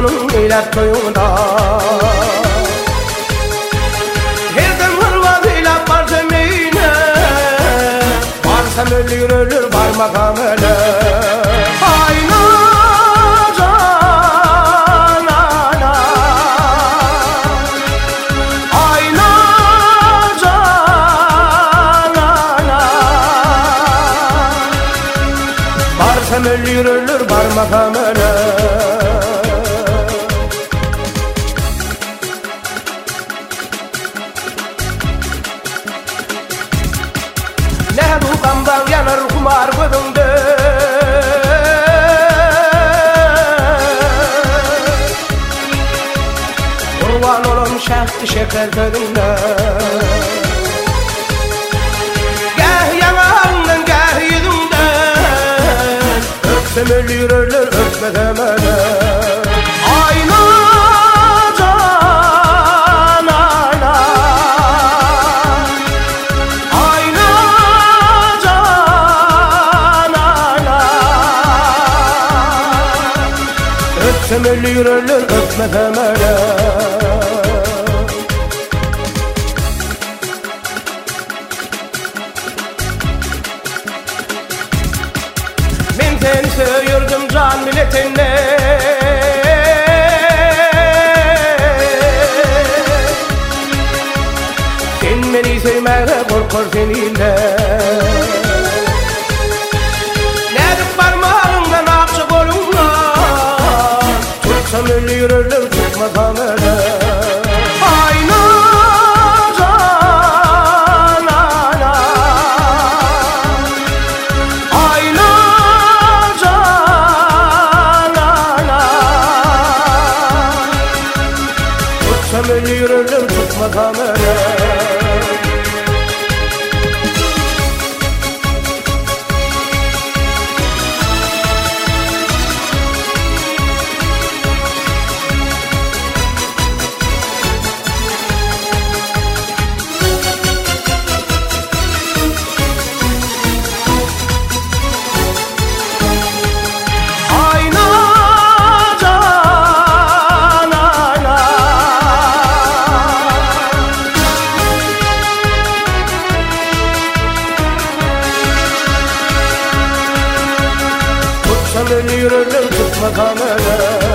onun eylep toyunda. Herden hırvat eylep varsa meyne, varsam ölür ölür varmak amele. Ayna canana, ayna canana, varsam ölür ölür varmak amele. Kamdan yanar kumar gözümde, kurban olum şehti şeker tadında. Gah yanağından gah yüzümden, öpsem ölür ölür öpmesem ölür. Ayna canana, öpsem ölür ölür öpmesem ölür. Men seni söyürdüm can milletine, sen beni sevmeye korkar seninle. Nerede parmağımdan akça kolumla, tutsam ölür ölür tutmasam ölür. Ayna canana, ayna canana, tutsam ölür ölür tutmasam ölür. Ölür ölür tutmasam ölür.